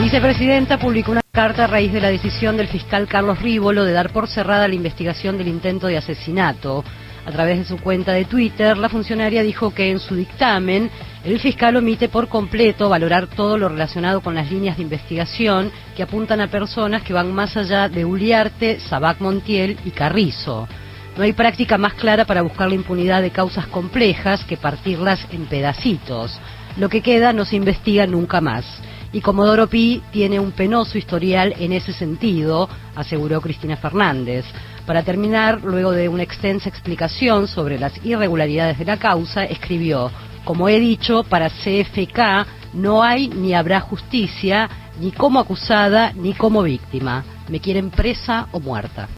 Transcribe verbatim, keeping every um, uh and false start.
vicepresidenta publicó una carta a raíz de la decisión del fiscal Carlos Rívolo de dar por cerrada la investigación del intento de asesinato. A través de su cuenta de Twitter, la funcionaria dijo que en su dictamen el fiscal omite por completo valorar todo lo relacionado con las líneas de investigación que apuntan a personas que van más allá de Uliarte, Sabac Montiel y Carrizo. No hay práctica más clara para buscar la impunidad de causas complejas que partirlas en pedacitos. Lo que queda no se investiga nunca más. Y Comodoro Pi tiene un penoso historial en ese sentido, aseguró Cristina Fernández. Para terminar, luego de una extensa explicación sobre las irregularidades de la causa, escribió: como he dicho, para C F K no hay ni habrá justicia, ni como acusada ni como víctima. Me quieren presa o muerta.